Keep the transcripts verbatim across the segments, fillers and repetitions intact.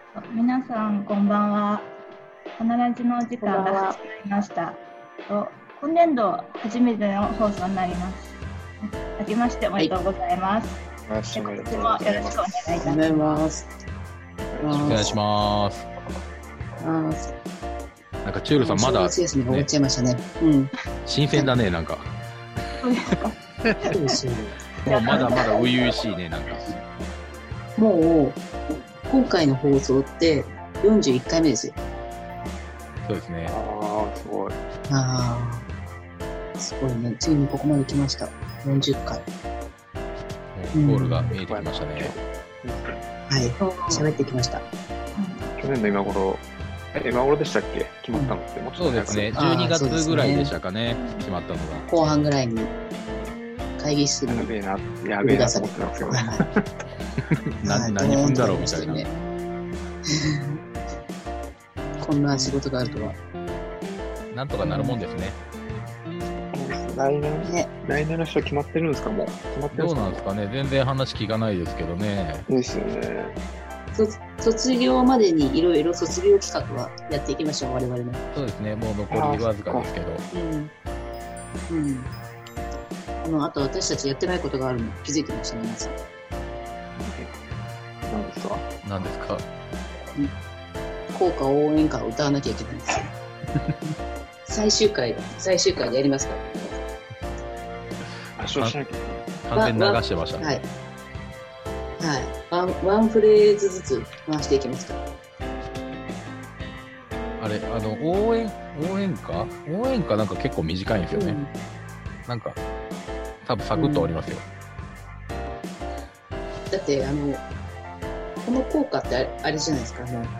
皆さんこんばんは。花ラジのお時間がは始まりました。と今年度初めての放送になります。明けましておめでとうございます。 はい、 今年もよろしくお願いいたしお願いします。 ます。 お願いします。 ます。 なんかチュールさんまだ、 正月休みが終わっね、 ちゃいましたね。うん。 新鮮だね、なんか。 そうですか。 そうですよ。 もうまだまだ初々しいね、なんか。 もう今回の放送ってよんじゅういっかいめですよ。 そうですね。 ああ、すごい。 ああ、すごいね。ついにここまで来ました。よんじゅっかい。 もうゴールが見えてきましたね。 はい。喋ってきました。 去年の今頃、え、今頃でしたっけ決まったのって。もうちょっとそうですね。じゅうにがつぐらいでしたかね、決まったのが。 後半ぐらいに会議室にやべえな、やべえなと思ってますけどね。 な何分だろうみたいな。 こんな仕事があるとは。 なんとかなるもんですね。 来年、 ね、 来年の人決まってるんですかもう。決まってるどうんですかなんですかね。全然話聞かないですけどね。 ですよね。 卒卒業までにいろいろ卒業企画はやっていきましょう、我々も。 そうですね。もう残りわずかですけど。 うん。うん。あの、あと私たちやってないことがあるの気づいてましたね、皆さん。 何ですか何ですか。 校歌応援歌を歌わなきゃいけないんですよ。最終回、最終回でやりますから。 発症しなきゃ。 完全に流してましたね。 はい。はい。ワン、ワンフレーズずつ回していきますから。 あれ、あの、応援、応援歌応援歌なんか結構短いんですよね。 うんなんか、多分サクッと終わりますよ。 だって、あの、この効果ってあれ、あれじゃないですか、あの、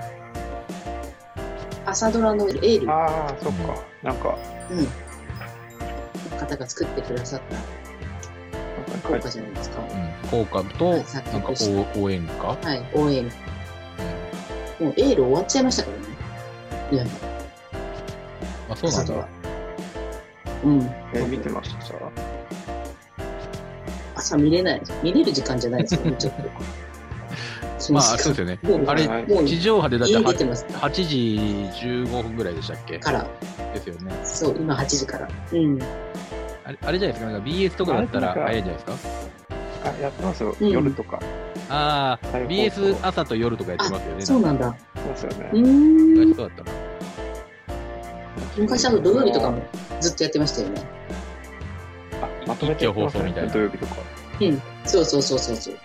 朝ドラのエール、 ああ、そっか。なんか、 うん、の方が作ってくださった効果じゃないですか。 うん、効果と、 はいなんか応応援歌、 はい、応援。もうエール終わっちゃいましたからね。いや、 あ、そうなんだ。 うん。 え、見てました朝見れない。見れる時間じゃないですよね、ちょっと。 まあ、そうですよね。あれ、地上波でだってはちじじゅうごふんぐらいでしたっけから。 ですよね。 そう、今はちじから。うん。 あれ、あれじゃないですか、なんか ビーエス とかだったら早いじゃないですか。 あ、やってますよ、 うん、 夜とか。 ああ、ビーエス 朝と夜とかやってますよね。 そうなんだ。 そうですよね。 うーん。 昔そうだったな。 昔あと土曜日とかもずっとやってましたよね。 あ、まとめて放送みたいな。 土曜日とか。 うん。そうそうそうそうそう。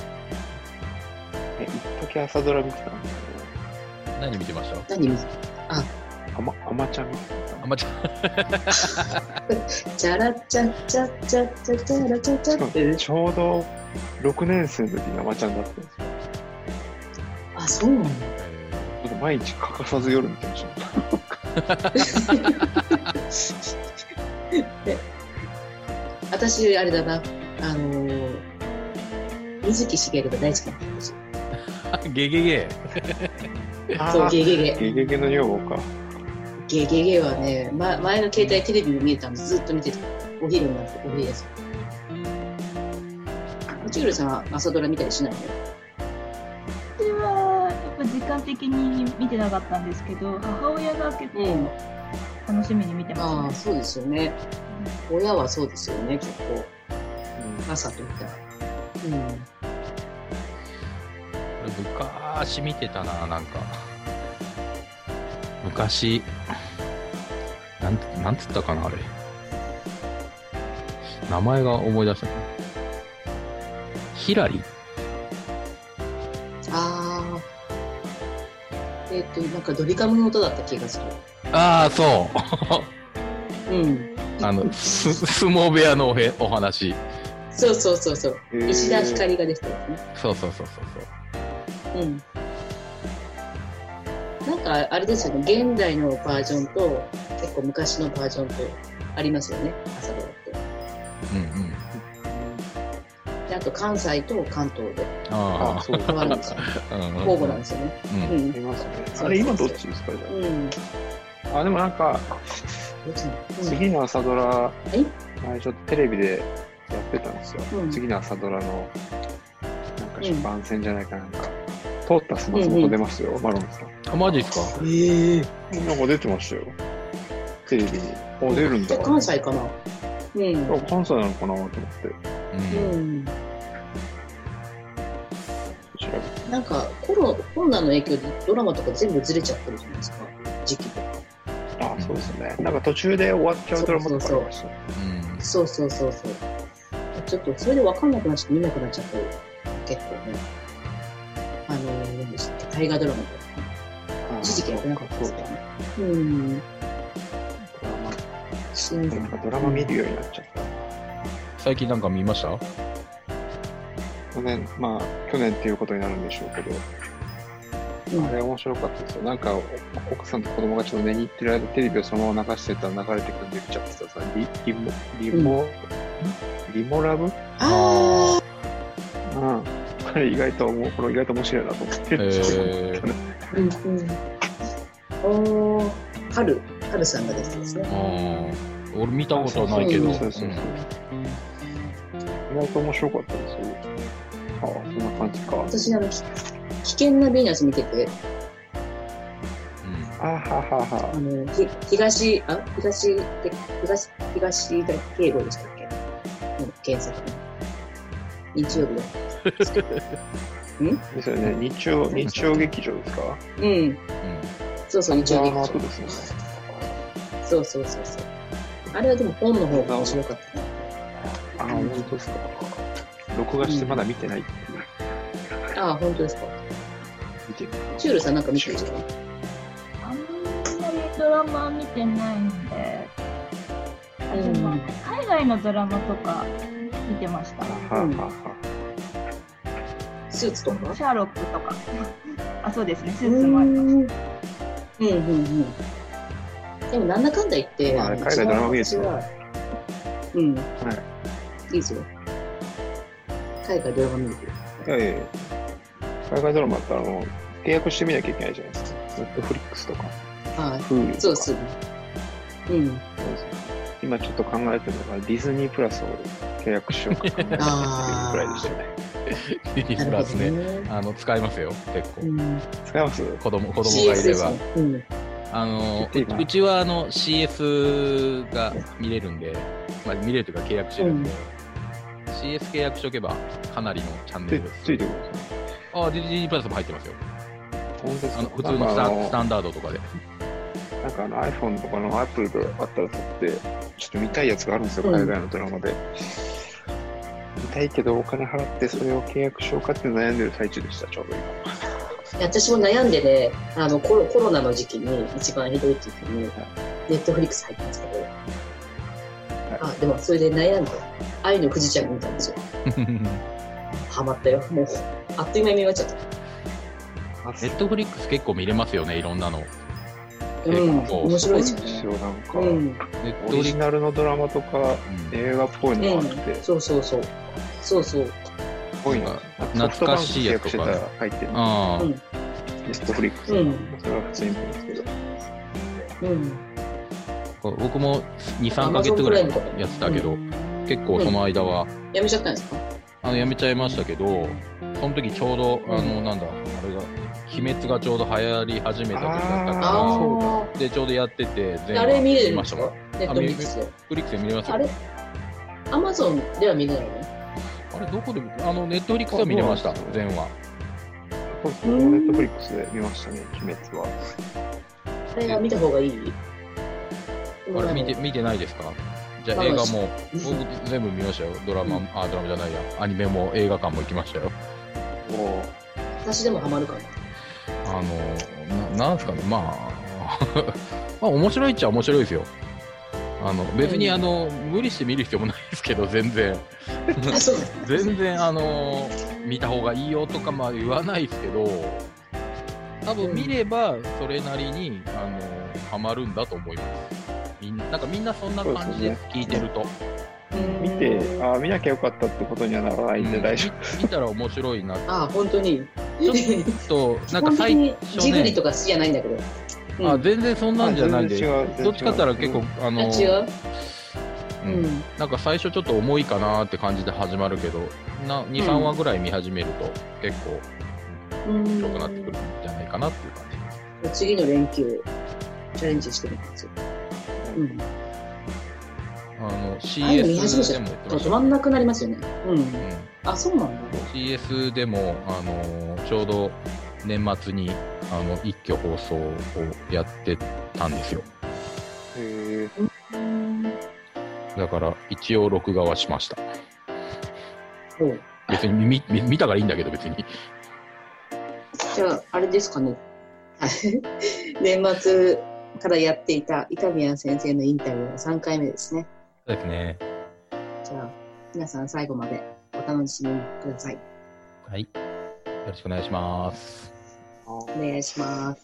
え、一時朝ドラ見てたんですけど。何見てました何見てたあ、 あま、あまちゃん見てた。 あまちゃん。 チャラチャチャチャチャチャラチャチャって。 ちょうどろくねん生の時にあまちゃんだったんですよ。 あ、そうなんだ。 毎日欠かさず夜見てました。 私、あれだな、あのー、水木しげるが大好きなんですよ。 ゲゲゲ。 そう、ゲゲゲ。 ゲゲゲの女房か。 ゲゲゲはね、ま、前の携帯テレビで見えたんで、ずっと見てた。お昼になって、お昼です。チュールさんは朝ドラ見たりしないの？ 私はやっぱ時間的に見てなかったんですけど、母親が結構楽しみに見てました、ね。 ああ、そうですよね。親はそうですよね、結構。うん、朝といったら。うん。 昔見てたな、なんか。昔、なん、なんつったかな、あれ。名前が思い出せない。ヒラリああ。えっと、なんかドリカムの音だった気がする。 ああ、そう。うん。 あの、す相撲部屋のおへお話。 そうそうそうそう。石田ひかりが出てたよね。 そうそうそうそうそう。うん。なんかあれですよね、現代のバージョンと結構昔のバージョンとありますよね、朝ドラって。 うんうん。 であと関西と関東で。 ああ、 そう変わるんですよ。交互なんですよね。 うん。 うん。ありますね。あれ今どっちですかじゃあ。うん。あ、でもなんか、次の朝ドラ、前ちょっとテレビでやってたんですよ。次の朝ドラの、なんか出版戦じゃないかなんか。 トータス松本出ますよ、うんうん、マロンさん。 あ、マジですか？ えー、 なんか出てましたよ。テレビに。あ、出るんだ。 関西かな。うん。 関西なのかなと思って。うん。うんなんかコロ、コロナの影響でドラマとか全部ずれちゃってるじゃないですか、時期とか。 あ、そうですね。なんか途中で終わっちゃうドラマとかありました。 そうそうそうそう。ちょっとそれで分かんなくなっちゃって見なくなっちゃって結構ね。あのー、何でしたっけ、大河ドラマとか。一時期やってなかったですかね。うん。ドラマ。なんかドラマ見るようになっちゃった。 最近なんか見ました？ 去年、まあ、去年っていうことになるんでしょうけど、うん、あれ面白かったですよ。なんか、奥さんと子供がちょっと寝に行ってる間、テレビをそのまま流してたら流れてくるんで見ちゃってたさ、リ、リモ、リモ、うん、リモラブ？ ああ。うん。あれ意外と、これ意外と面白いなと思ってるんですけど。 うんうん。おー、春、春さんが出てですね。 ああ。俺見たことはないけど。そうそうそう。意外と面白かったですよ。ああ、そんな感じか。 私、あの、危険なビーナス見てて。 うん。あははは。 あの、ひ東、あ、東、東、東敬吾でしたっけ？の原作の。日曜日の。ん？ ですよね。日曜、日曜劇場ですか？ うん。うん。そうそう、日曜劇場。 ですよね。 そうそうそうそう。あれはでも本の方が面白かったね。 ああ、本当ですか。録画してまだ見てないっていう。 うん、ああ、本当ですか。 見てる。 チュールさんなんか見てるんですか？ あんまりドラマ見てないんで、あ、でも、うん、海外のドラマとか見てました。 はあ、はあはあ、スーツとか？ シャーロックとか。あ、そうですね、スーツもありました。うんうんうん。でもなんだかんだ言って、 まあ、海外ドラマ見ると。 うん。 はい。 いいですよ。海外ドラマ見ると。いやいやいや。海外ドラマってあの、契約してみなきゃいけないじゃないですか。ネットフリックスとか。 はい。 Hulu とか。 そうです。うん。 そうです。今ちょっと考えてるのが、ディズニープラスを契約しようかな。ああ。ぐらいでしたね。 ディズニープラスね。ね、あの、使いますよ、結構。うん、 使います？ 子供、子供がいれば。 うん、 あの、うちはあの シーエス が見れるんで、まあ見れるというか契約してるんで、うん、シーエス 契約しとけばかなりのチャンネルです。 ついてくるんですね。 ああ、ディズニープラスも入ってますよ。 本当ですか？ あの普通のス タ, スタンダードとかで。 なんかあの iPhone とかの Apple であったら撮って、ちょっと見たいやつがあるんですよ、海外のドラマで。うん、見たいけどお金払ってそれを契約しようかって悩んでる最中でした、ちょうど今。 私も悩んでね、あのコロ、コロナの時期に一番ひどい時に、ネットフリックス入ったんですけど、はい、あ、でもそれで悩んで、愛の不時着見たんですよ。ハマったよ。もう、あっという間に見終わっちゃった。 ネットフリックス結構見れますよね、いろんなの。 うん、面白いですよね。 なんか、うん、オリジナルのドラマとか、うん、映画っぽいのがあって、 うん、そうそうそう。そうそう。 すごいな。 懐かしいやつとか入ってる。 ああ。 ネットフリックスとか、うん、それは普通に見るんですけど。 うん。 僕もに、さんかげつぐらいやってたけど、うん、結構その間は、うん。 やめちゃったんですか？ あの、やめちゃいましたけど、その時ちょうど、あの、なんだ、あれが、鬼滅がちょうど流行り始めた時だったから、で、ちょうどやってて、 全部あれ見れるんですか？ネットフリックスで。 ネットフリックスで見れますよ。 あれアマゾンでは見れないの？ あれ、どこで、あの、ネットフリックスは見れました、全話。 そうそう、ネットフリックスで見ましたね、鬼滅は。 あれは見た方がいい？ あれ、見て、見てないですか？じゃあ映画も、僕全部見ましたよ。ドラマ、あ、ドラマじゃないや。アニメも映画館も行きましたよ。 お私でもハマるかな。 あの、な、なんすかね、まあ、まあ面白いっちゃ面白いですよ。あの、別にあの、無理して見る必要もないですけど、全然。全然あの、見た方がいいよとかまあ言わないですけど、多分見ればそれなりに、あの、ハマるんだと思います。みんな、なんかみんなそんな感じです、聞いてると。 見て、あ、見なきゃよかったってことにはならないんで大丈夫。 見たら面白いなって。 あ、本当に。 ちょっと、なんか最初ね。 ジブリとか好きじゃないんだけど。 うん、あ、全然そんなんじゃないんで、どっちかって言ったら結構、うん、あの、 違う、 うんうん、なんか最初ちょっと重いかなって感じで始まるけど、なに、さんわぐらい見始めると結構良くなってくるんじゃないかなっていう感じです。 次の連休チャレンジしてみますよ。うん。 あの シーエス でも止まんなくなりますよね。うん。うん、あ、そうなんだ。 シーエス でもあのちょうど年末にあの一挙放送をやってたんですよ。 へー。だから一応録画はしました。 おう。 別に 見, 見, 見たからいいんだけど別に。 じゃああれですかね。年末からやっていた板宮先生のインタビューのさんかいめですね。 そうですね。 じゃあ皆さん最後までお楽しみください。 はい。よろしくお願いします。 お願いします。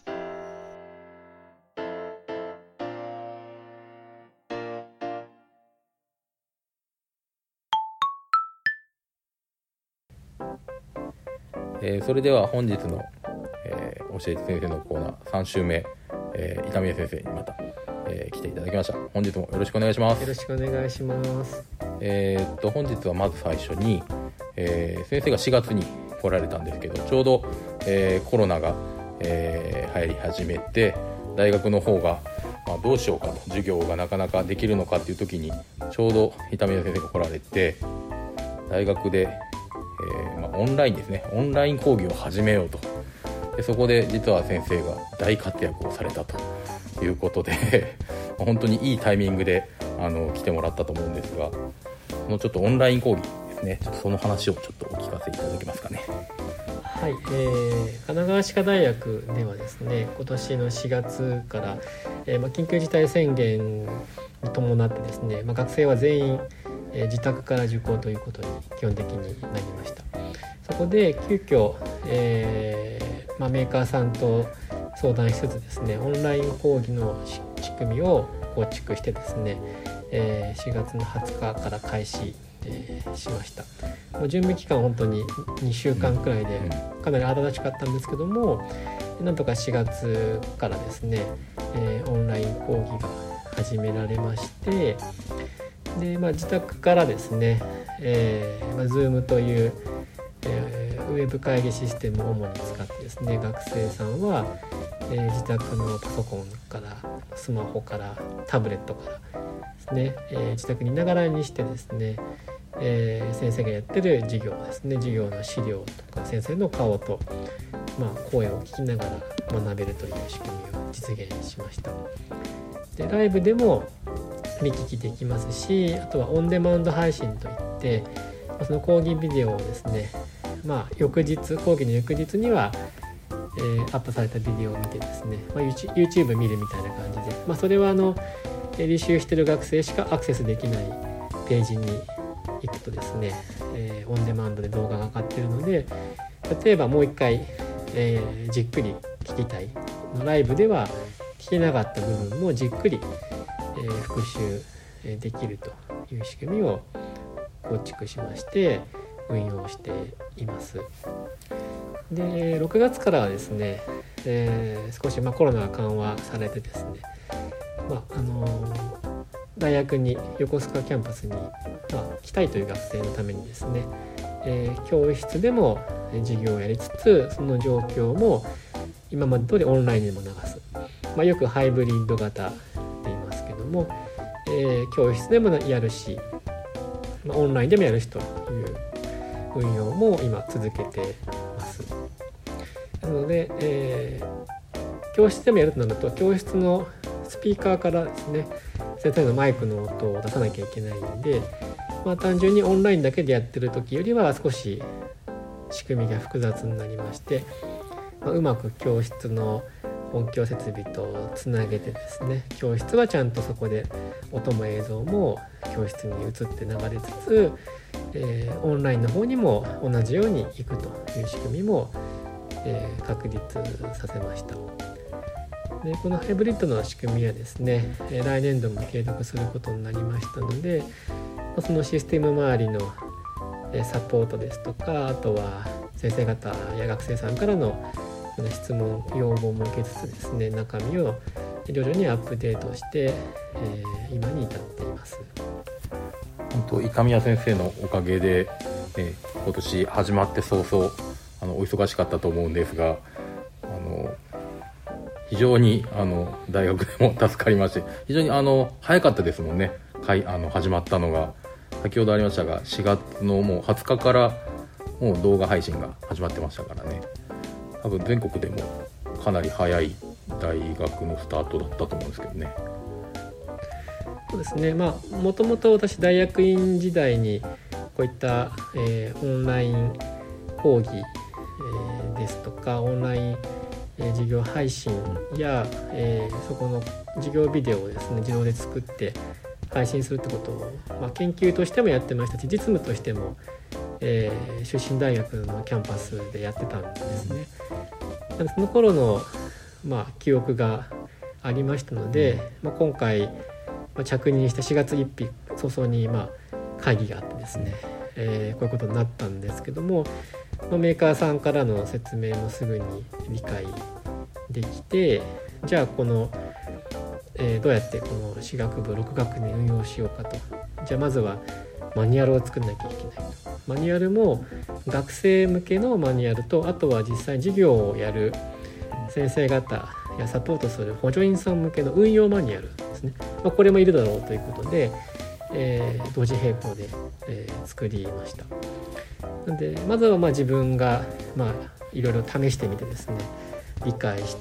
えー、それでは本日の、えー、教えて先生のコーナーさん週目、えー、板宮先生にまた、えー、来ていただきました。本日もよろしくお願いします。 よろしくお願いします。 えー、っと本日はまず最初に、えー、先生がしがつに来られたんですけど、ちょうど、えー、コロナが、えー、流行り始めて大学の方が、まあ、どうしようかと、授業がなかなかできるのかっていう時にちょうど板宮先生が来られて、大学でえーまあ、オンラインですね、オンライン講義を始めようと。でそこで実は先生が大活躍をされたということで本当にいいタイミングであの来てもらったと思うんですが、このちょっとオンライン講義ですね、ちょっとその話をちょっとお聞かせいただけますかね。 はい、えー、神奈川歯科大学ではですね、今年のしがつから、えーまあ、緊急事態宣言に伴ってですね、まあ、学生は全員えー、自宅から受講ということに基本的になりました。そこで急遽、えーまあ、メーカーさんと相談しつつですね、オンライン講義の仕組みを構築してですね、えー、しがつのはつかから開始、えー、しました。もう準備期間本当ににしゅうかんくらいでかなり慌ただしかったんですけども、なんとかしがつからですね、えー、オンライン講義が始められまして、でまあ、自宅からですね、えーまあ、Zoom という、えー、ウェブ会議システムを主に使ってですね、学生さんは、えー、自宅のパソコンからスマホからタブレットからですね、えー、自宅にいながらにしてですね、えー、先生がやってる授業ですね、授業の資料とか先生の顔と、まあ、声を聞きながら学べるという仕組みを実現しました。でライブでも見聞きできますし、あとはオンデマンド配信といって、その講義ビデオをですね、まあ、翌日講義の翌日には、えー、アップされたビデオを見てですね、まあ、YouTube 見るみたいな感じで、まあ、それはあの履修している学生しかアクセスできないページに行くとですね、えー、オンデマンドで動画が上がっているので、例えばもう一回、えー、じっくり聞きたい、ライブでは聞けなかった部分もじっくりえー、復習できるという仕組みを構築しまして運用しています。でろくがつからはですね、えー、少しまあコロナが緩和されてですね、まああのー、大学に横須賀キャンパスに、まあ、来たいという学生のためにですね、えー、教室でも授業をやりつつ、その状況も今まで通りオンラインでも流す、まあ、よくハイブリッド型もえー、教室でもやるし、まあ、オンラインでもやるしという運用も今続けてます。なので、えー、教室でもやるとなると、教室のスピーカーからですね、先生のマイクの音を出さなきゃいけないんで、まあ、単純にオンラインだけでやってる時よりは少し仕組みが複雑になりまして、まあ、うまく教室の音響設備とつなげてですね、教室はちゃんとそこで音も映像も教室に映って流れつつ、えー、オンラインの方にも同じように行くという仕組みも、えー、確立させました。でこのハイブリッドの仕組みはですね、来年度も継続することになりましたので、そのシステム周りのサポートですとか、あとは先生方や学生さんからの質問要望も受けつつですね、中身を徐々にアップデートして、えー、今に至っています。 本当板宮先生のおかげで、えー、今年始まって早々 あのお忙しかったと思うんですが、あの非常にあの大学でも助かりまして、非常にあの早かったですもんね、かいあの始まったのが。先ほどありましたがしがつのもうはつかからもう動画配信が始まってましたからね。多分全国でもかなり早い大学のスタートだったと思うんですけどね。 そうですね、まあもともと私大学院時代にこういった、えー、オンライン講義、えー、ですとかオンライン、えー、授業配信や、えー、そこの授業ビデオをですね自動で作って配信するってことを、まあ、研究としてもやってましたし、実務としても、えー、出身大学のキャンパスでやってたんですね。でその頃の、まあ、記憶がありましたので、まあ、今回、まあ、着任したしがつついたち早々に、まあ、会議があってですね、えー、こういうことになったんですけども、まあ、メーカーさんからの説明もすぐに理解できて、じゃあこのえー、どうやってこの私学部ろく学年運用しようかと。じゃあまずはマニュアルを作んなきゃいけないと。マニュアルも学生向けのマニュアルと、あとは実際授業をやる先生方やサポートする補助員さん向けの運用マニュアルですね、まあ、これもいるだろうということで、えー、同時並行で、えー、作りました。なのでまずはまあ自分がまあいろいろ試してみてですね、理解して、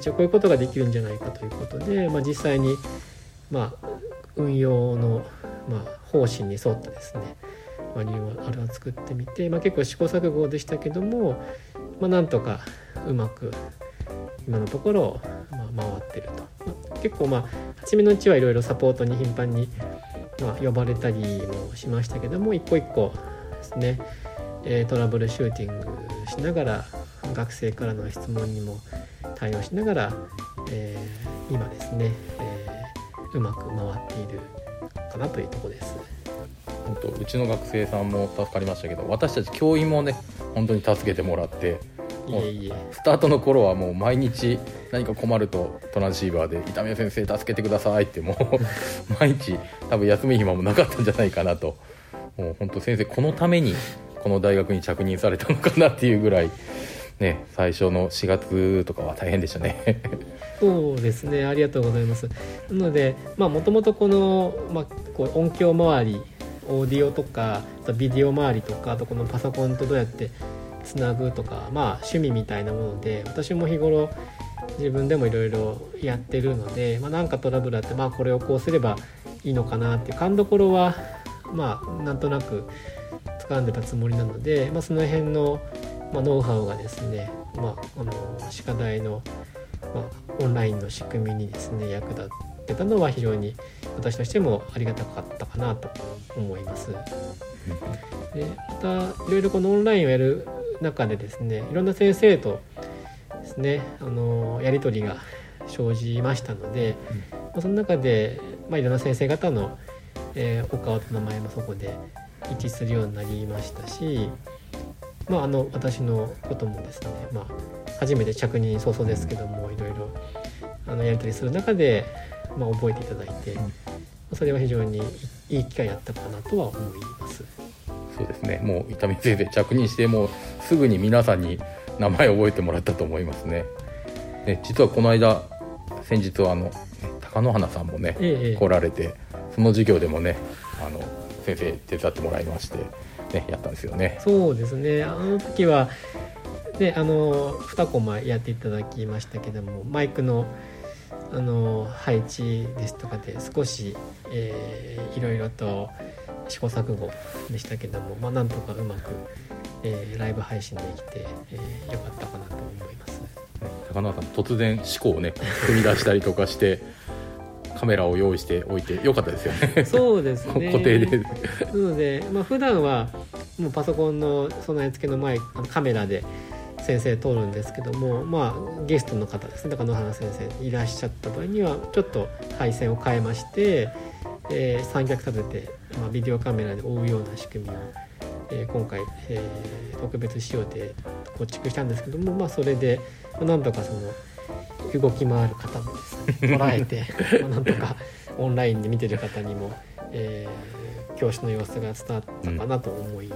じゃあこういうことができるんじゃないかということで、まあ、実際に、まあ、運用の、まあ、方針に沿ってですね、マニュアルを作ってみて、まあ、結構試行錯誤でしたけども、まあ、なんとかうまく今のところ、まあ、回ってると、まあ、結構まあ初めのうちはいろいろサポートに頻繁に、まあ、呼ばれたりもしましたけども、一個一個ですね、えー、トラブルシューティングしながら学生からの質問にも対応しながら、えー、今ですね、えー、うまく回っているかなというところです。 本当うちの学生さんも助かりましたけど、私たち教員もね本当に助けてもらって、 いえいえ、 スタートの頃はもう毎日何か困るとトランシーバーで「板宮先生助けてください」ってもう毎日多分休み暇もなかったんじゃないかなと。もう本当先生このためにこの大学に着任されたのかなっていうぐらいね、最初のしがつとかは大変でしたね。 そうですね、ありがとうございます。なのでもともとこの、まあ、こう音響周り、オーディオとかビデオ周りとか、あとこのパソコンとどうやってつなぐとか、まあ趣味みたいなもので、私も日頃自分でもいろいろやってるので、まあ、なんかトラブルあって、まあこれをこうすればいいのかなっていう勘どころはまあなんとなく掴んでたつもりなので、まあ、その辺のまあ、ノウハウがですね、まあ、あの歯科大の、まあ、オンラインの仕組みにですね役立ってたのは非常に私としてもありがたかったかなと思います。でまたいろいろこのオンラインをやる中でですね、いろんな先生とですねあのやり取りが生じましたので、まあ、その中で、まあ、いろんな先生方の、えー、お顔と名前もそこで一致するようになりましたし、まあ、あの私のこともですね、まあ、初めて着任早々ですけどもいろいろあのやり取りする中で、まあ、覚えていただいて、それは非常にいい機会だったかなとは思います。 そうですね、もう伊丹先生着任してもうすぐに皆さんに名前を覚えてもらったと思いますね。ね、実はこの間先日はあの貴乃花さんもね、ええ、来られて、その授業でもねあの先生手伝ってもらいましてね、やったんですよね。 そうですね、あの時は、ね、あのにコマやっていただきましたけども、マイクの、あの配置ですとかで少し、えー、いろいろと試行錯誤でしたけども、まあ、なんとかうまく、えー、ライブ配信できて、えー、よかったかなと思います。 高野さん突然思考をね踏み出したりとかしてカメラを用意しておいてよかったですよね。 そうですね固定でなので、まあ、普段はもうパソコンの備え付けの前カメラで先生通るんですけども、まあ、ゲストの方ですね、中野花先生いらっしゃった場合にはちょっと配線を変えまして、えー、三脚立てて、まあ、ビデオカメラで追うような仕組みを、えー、今回、えー、特別仕様で構築したんですけども、まあ、それでなんとかその動き回る方もですね捉えてまあなんとかオンラインで見てる方にも、えー、教師の様子が伝わったかなと思います。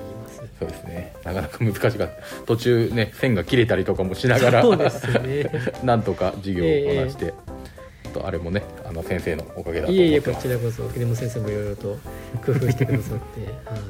そうですね。なかなか難しかった。途中ね、線が切れたりとかもしながら、 そうですね。 なんとか授業をこなして、えー、とあれもね、あの先生のおかげだと思ってます。いえいえ、 こちらこそ、桐本先生もいろいろと工夫してくださって、はい。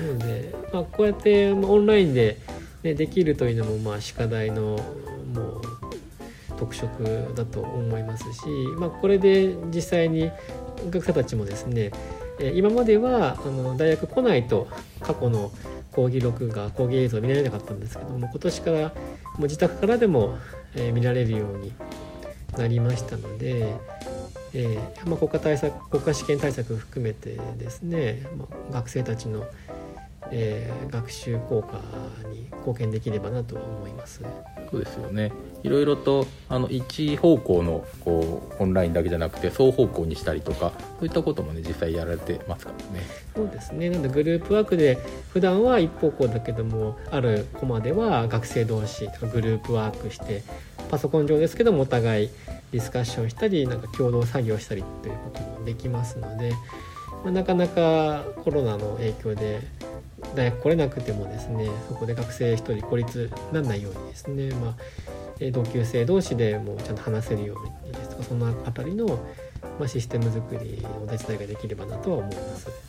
なので、まあ、こうやってオンラインで、ね、できるというのも、まあ、歯科大のもう特色だと思いますし、まあ、これで実際に学生たちもですね、今まではあの大学来ないと過去の講義録画講義映像見られなかったんですけども、今年からもう自宅からでも、えー、見られるようになりましたので、えーまあ、国家対策国家試験対策含めてですね、まあ、学生たちの、えー、学習効果に貢献できればなと思います。 そうですよね。いろいろとあの一方向のこうオンラインだけじゃなくて双方向にしたりとか、そういったこともね実際やられてますからね。 そうですね。なのでグループワークで普段は一方向だけども、あるコマでは学生同士グループワークしてパソコン上ですけどもお互いディスカッションしたり、なんか共同作業したりということもできますので、まあ、なかなかコロナの影響で大学来れなくてもですね、そこで学生一人孤立にならないようにですね、まあ、同級生同士でもうちゃんと話せるようにですとか、そのあたりの、まあ、システム作りのお手伝いができればなとは思います。はい、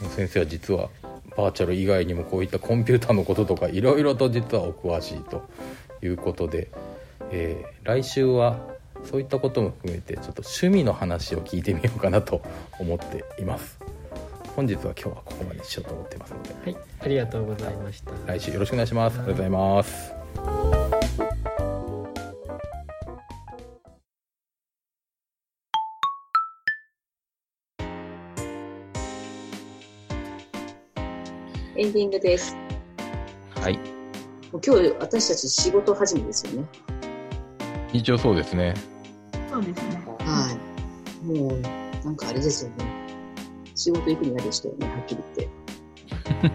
先生は実はバーチャル以外にもこういったコンピューターのこととかいろいろと実はお詳しいということで、えー、来週はそういったことも含めてちょっと趣味の話を聞いてみようかなと思っています。本日は今日はここまでしようと思ってますので、 はい、ありがとうございました。 来週よろしくお願いします。ありがとうございます。 エンディングです。 はい。 もう今日私たち仕事始めですよね。 一応そうですね。 そうですね。 はい。もうなんかあれですよね。仕事行くの嫌でしたよね、はっきり言って。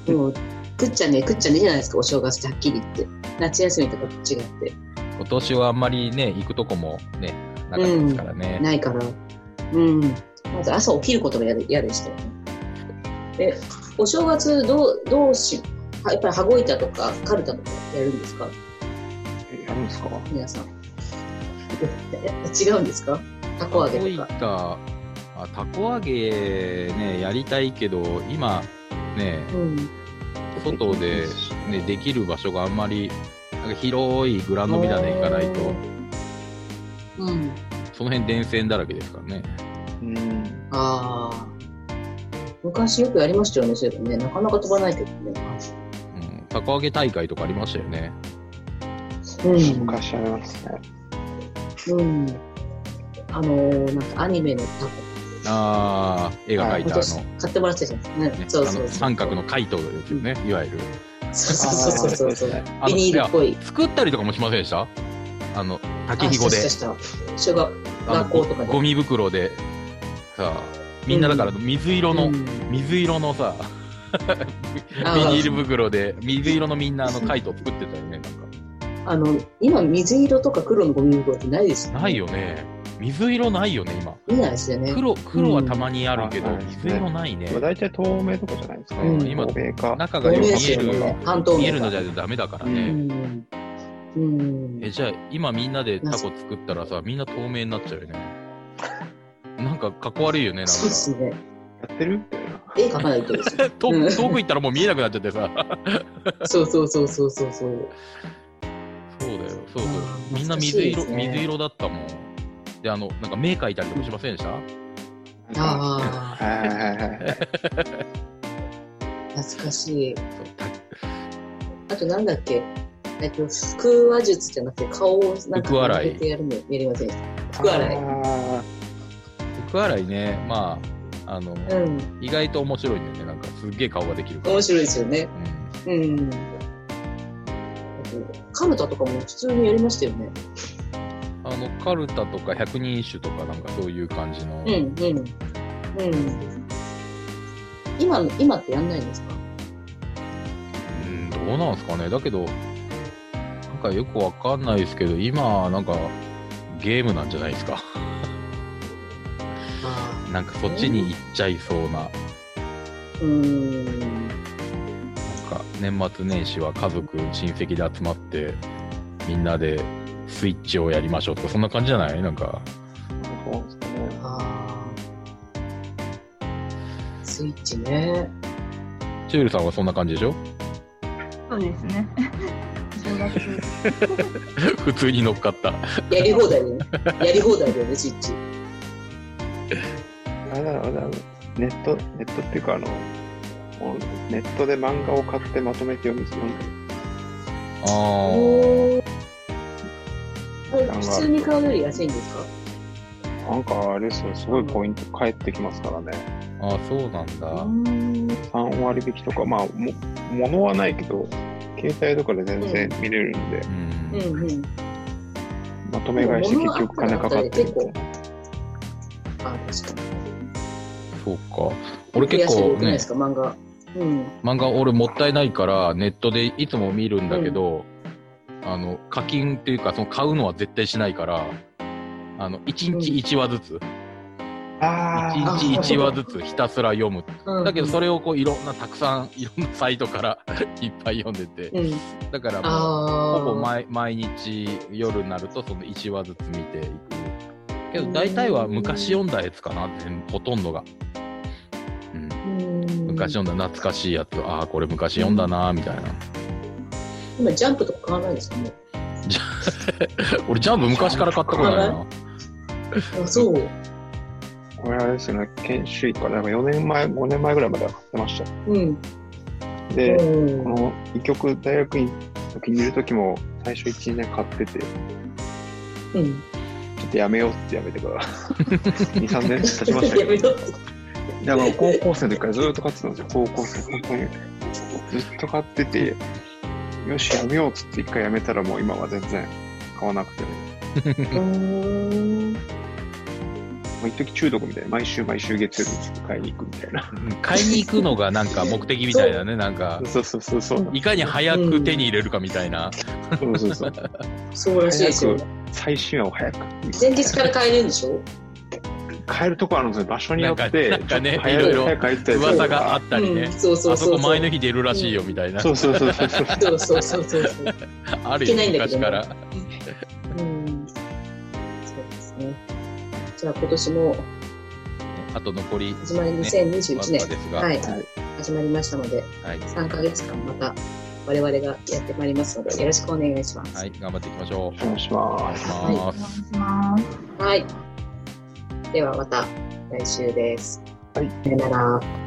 もうくっちゃんね、くっちゃんねじゃないですか、お正月ってはっきり言って。夏休みとかと違って。 今年はあんまりね、行くとこもね、なかったですからね。 うん、ないから。うん。まず朝起きることが嫌で、嫌でしたよね。え、お正月どう、どうし、やっぱり羽子板とかカルタとかやるんですか？ え、やるんですか？ 皆さん。違うんですか？たこ揚げとか。 あ、たこ揚げね、やりたいけど、今ね、うん、外で、ね、できる場所があんまり、なんか広いグランドビラで行かないと、うん、その辺電線だらけですからね。 うん、ああ。昔よくやりましたよね、そういえばね。なかなか飛ばないけどね。 うん、たこ揚げ大会とかありましたよね。 うん、 昔ありますね。 うん。あのー、なんかアニメのタコ。 ああ、絵が描いたあの。 買ってもらってたじゃん。ね、そうそうそう。 三角のカイトですよね、いわゆる。 そうそうそうそう。ビニールっぽい。 作ったりとかもしませんでした？あの、竹ひごで。 小学校とかで。 ゴミ袋で、さあ、みんなだから水色の、うん、水色のさ、ビニール袋で、水色のみんなあのカイト作ってたよね、なんか。 あの、今水色とか黒のゴミ袋ってないですよね。 ないよね。水色ないよね、今。 見ないですよね。 黒、黒はたまにあるけど、うん、水色ないね。 大体透明とかじゃないですか。 うん、今、中がよく見える、ね、見えるのじゃダメだからね。うんうん、え、じゃあ、今みんなでタコ作ったらさ、みんな透明になっちゃうよね。なんか、かっこ悪いよね、なんか。 そうですね。 やってる絵描かないとですね。 遠く行ったらもう見えなくなっちゃってさ。 そうそうそうそうそうそう。 そうだよ、そうそう。みんな水色、ね、水色だったもん。で、あの、なんか目描いたりとかしませんでした？ ああ。懐かしい。あとなんだっけ、えっと、腹話術じゃなくて顔をなんか上げてやるのやりませんでした？腹洗い。 腹洗いね、まあ、あの、うん、意外と面白いんだよね。なんかすっげえ顔ができるから。 面白いですよね。うん。うん。カルタとかも普通にやりましたよね。 あの、カルタとか百人一首とかなんかそういう感じの。 うん、うん。うん。今、今ってやんないんですか？ うん、どうなんですかね。だけど、なんかよくわかんないですけど、今、なんか、ゲームなんじゃないですか。なんかそっちに行っちゃいそうな。 うーん。 なんか年末年始は家族親戚で集まってみんなでスイッチをやりましょうとかそんな感じじゃない？なんかそうですかね。 ああ。スイッチね。 チュールさんはそんな感じでしょ？ そうですね。正月。 普通に乗っかった。 やり放題だよね。やり放題だよね、スイッチ。 あれだろう、あれだろう。ネット、ネットっていうか、あの、ネットで漫画を買ってまとめて読み読んでる。 あおー。普通に買うより安いんですか？ なんかあれですよ、すごいポイント返ってきますからね。 あ、ああ、そうなんだ。 さん割引とか、まあ、も、物はないけど、携帯とかで全然見れるんで、 うん。 うんうん。 まとめ買いして結局金かかってるみたいな。 あ、確かに。 そうか。俺結構ねないですか、漫画。うん。 漫画俺もったいないからネットでいつも見るんだけど、うん、あの課金っていうかその買うのは絶対しないからあのいちにちいちわずつ、うん、 あいちにちいちわずつひたすら読む、うん、だけどそれをこういろんなたくさんいろんなサイトからいっぱい読んでて、うん、だからもうほぼ 毎, 毎日夜になるとそのいちわずつ見ていくけど大体は昔読んだやつかなってほとんどが、うん、昔読んだ懐かしいやつああこれ昔読んだなみたいな。 今ジャンプとか買わないですかね。 俺ジャンプ昔から買ったことないな。 あ、そう。 これあれですよね、研修医からなんかよねんまえ、ごねんまえぐらいまでは買ってました。 うん。 で、 うん、 この医局大学院の時にいる時も最初いち、にねん買ってて、 うん。 ちょっとやめようってやめてからに、さんねん経ちましたけど。やめようって。だから高校生の時からずっと買ってたんですよ、高校生。本当に。ずっと買ってて、よし、やめようっつって一回やめたらもう今は全然買わなくてね。うーん。一時中毒みたいな、毎週毎週月曜日に買いに行くみたいな。 買いに行くのがなんか目的みたいだね、なんか。 そうそうそうそう。 いかに早く手に入れるかみたいな。 うん、そうそうそう。 そうらしいですよ。 最新話を早く。 前日から買えるんでしょ？ 買えるとこあるんですよ。場所によって。 なんかね、いろいろ噂があったりね。 そうそうそう。 あそこ前の日出るらしいよみたいな。 そうそうそうそう。 そうそうそうそう。 あるよ、昔から。 うん。そうですね。じゃあ今年も。 あと残り。 始まりにせんにじゅういちねん。はい。始まりましたので、さんかげつかんまた我々がやってまいりますので、よろしくお願いします。 はい、頑張っていきましょう。 お願いします。 お願いします。 はい。ではまた来週です。 はい。 さよなら。